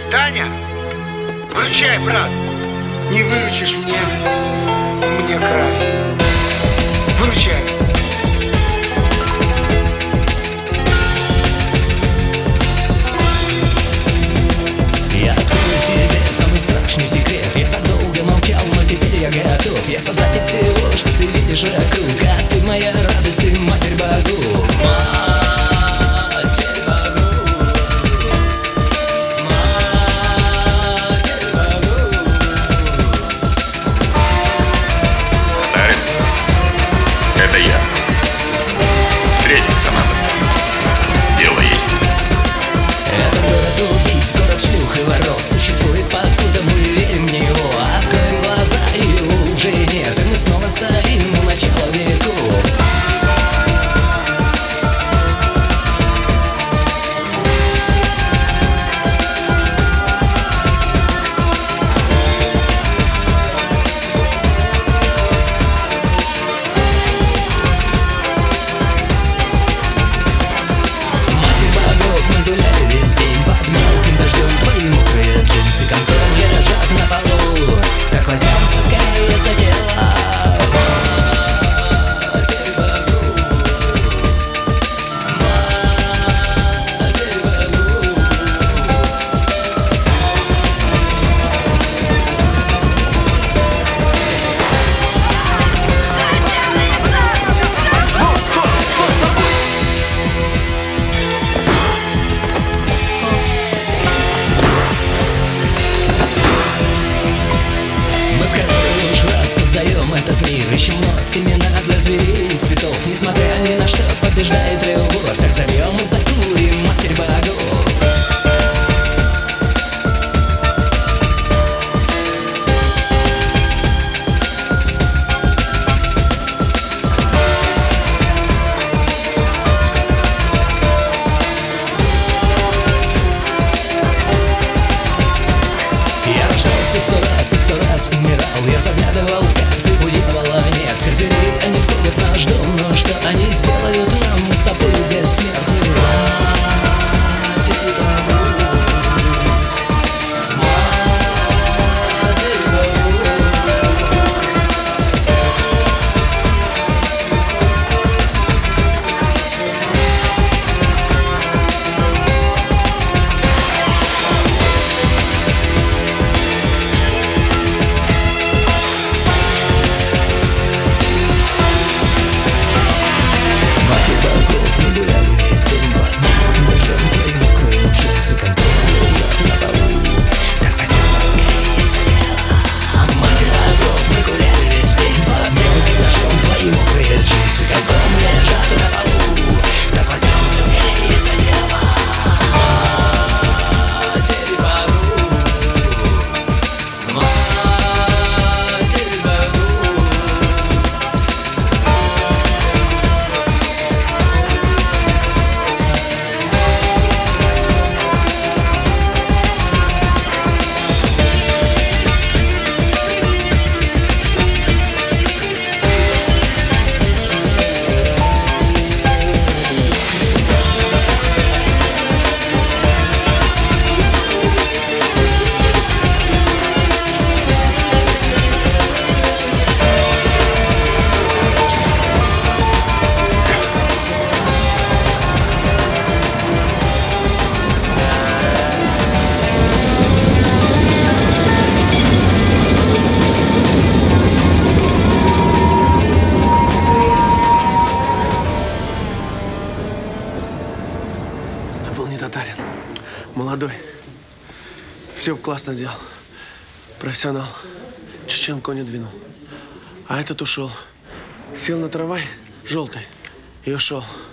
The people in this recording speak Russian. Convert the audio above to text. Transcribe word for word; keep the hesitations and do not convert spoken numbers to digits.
Таня, выручай, брат. Не выручишь мне, мне край. Выручай. Я открою тебе самый страшный секрет. Я так долго молчал, но теперь я готов. Я создатель всего, что ты видишь вокруг. А ты моя радость, ты матерь богов. Матерь богов. Матерь богов. Дарин, это я. Встретиться надо. Дело есть. Это город убийц, город шлюх и воров. Существует покуда мы верим в него. Откроем глаза, и его уже нет. И мы снова стоим у начала веков. Этот мир ищем вновь имена для зверей и цветов. Несмотря ни на что, побеждает любовь. Так зовем и закурим матерь богов. Я рождался сто раз и сто раз умирал. Я заглядывал в карты, у дьявола нет козырей. Они входят в наш дом, но что они сделают нам? Мы с тобой бессмертны. Матерь богов. Матерь богов. Был не татарин, молодой, все классно делал, профессионал, чеченку не двинул. А этот ушел, сел на трамвай желтый и ушел.